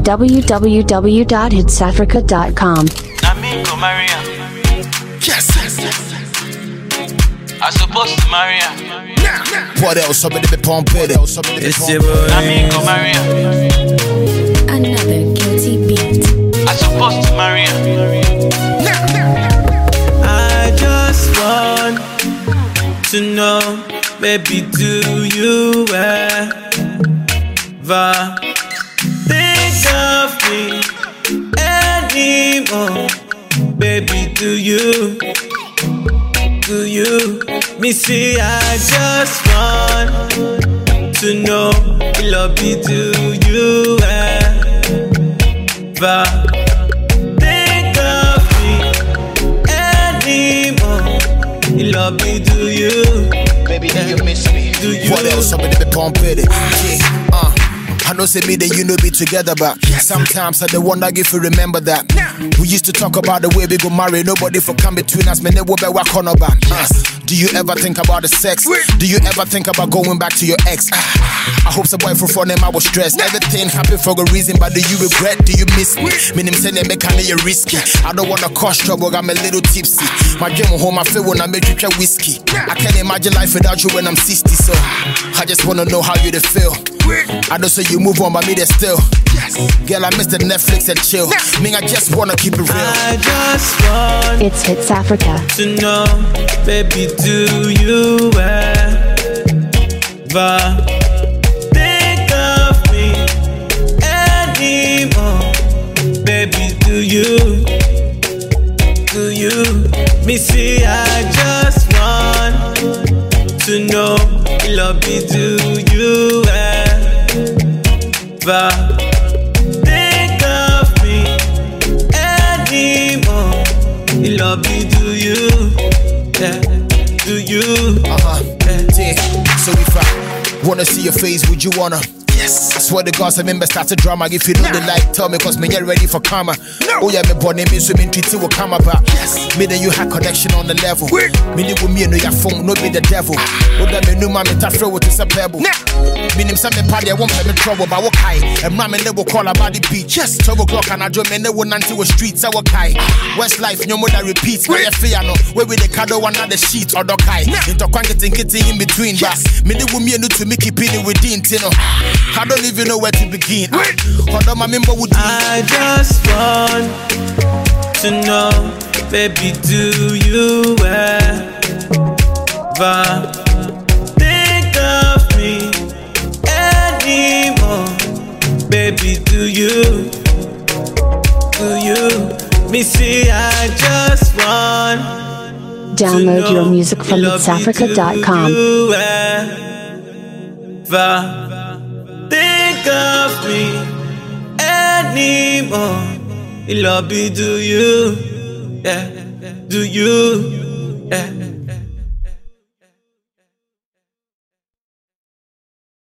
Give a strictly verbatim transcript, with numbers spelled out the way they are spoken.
w w w dot hits africa dot com. Amigo Maria. Yes. I supposed to marry her. What else? Somebody be pumping it. It's your boy. Amigo Maria. Another guilty beat. I supposed to marry her. I just want to know, baby, do you ever think of me anymore? Baby, do you? Do you? Me see, I just want to know, love me, do you ever think of me anymore? Love me, do you? Baby, do you miss me? Do you? What else? Somebody be pumping it. Yeah. Uh. I know say me that you know be together, but sometimes I the wonder if you remember that. We used to talk about the way we go marry, nobody for come between us, man, they will be walk on about. Uh, do you ever think about the sex? Do you ever think about going back to your ex? Uh, I hope the boy for fun name I was stressed. Everything happened for a reason, but do you regret? Do you miss me? Me name say they make me risky. I don't wanna cause trouble, I'm a little tipsy. My dream home I feel when I make you try whiskey. I can't imagine life without you when I'm sixty, so I just wanna know how you they feel. I don't say you move on, but me they still. Girl, I miss the Netflix and chill. Me, I just wanna keep it real. I just want It's Hits Africa. to know, baby, do you ever think of me anymore? Baby, do you? Do you? Me see, I just want to know, love me, do you ever think of me anymore? Love me, do you? Yeah. Do you? Uh-huh. Yeah. So if I wanna see your face, would you wanna? Yes. I swear to God, some members start a drama. If you know the like, tell me, cause me get ready for karma. No. Oh yeah, me born me so me treat you with karma back. Yes. Me then you had connection on the level. Me ni with me no your phone, no be the devil. Oh that me no man me ta throw it is a pebble. Me nim some me party, I won't play me trouble, but what high. And man me never call about the beach. Yes. twelve o'clock and I do me never until the streets. I walk high. West life, no more that repeats. Where you fear no, where with the cado one the sheet or the high. Into quang getting getting in between. Yes. Me ni with me no to make it pinning within, you know. I don't even know where to begin. Hold on, my member would I just want to know, baby, do you ever think of me anymore? Baby, do you? Do you? Me see, I just want Download your music from hits africa dot com. Think of me anymore? Love me, do you? Yeah, do you? Yeah.